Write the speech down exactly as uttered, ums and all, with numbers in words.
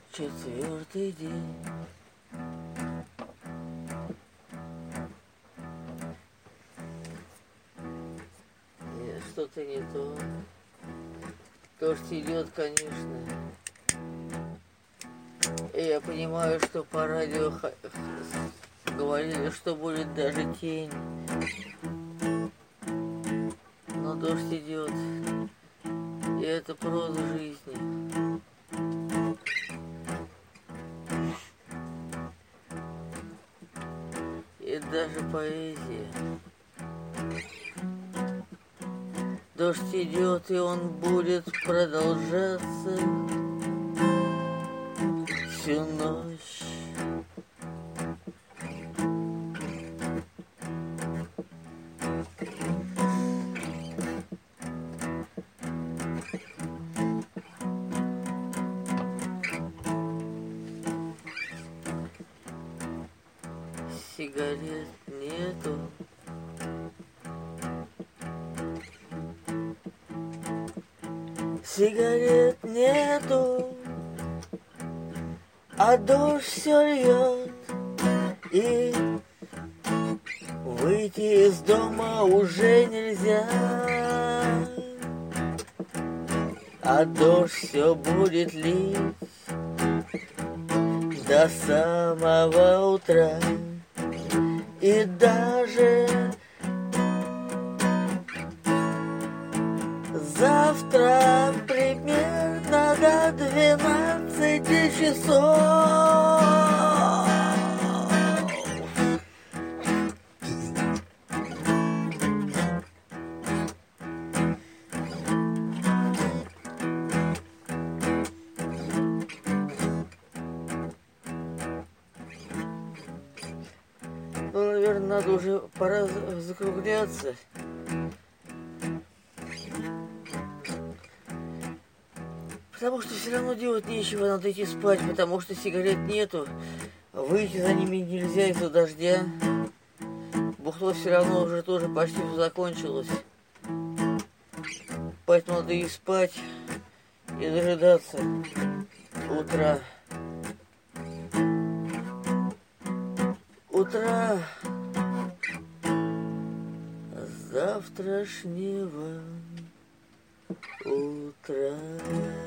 Четвертый день. Нет, что-то не то. Дождь идет, конечно. И я понимаю, что по радио говорили, что будет даже тень. Но дождь идет. И это проза жизни. И даже поэзия. Дождь идет, и он будет продолжаться всю ночь. Сигарет нету. Сигарет нету, а дождь все льет, и выйти из дома уже нельзя. А дождь все будет лить до самого утра. И даже завтра примерно до двенадцати часов. Ну, наверное, надо уже пора закругляться. Потому что все равно делать нечего, надо идти спать, потому что сигарет нету, выйти за ними нельзя из-за дождя. Бухло все равно уже тоже почти все закончилось. Поэтому надо и спать, и дожидаться утра. Утра завтрашнего утра.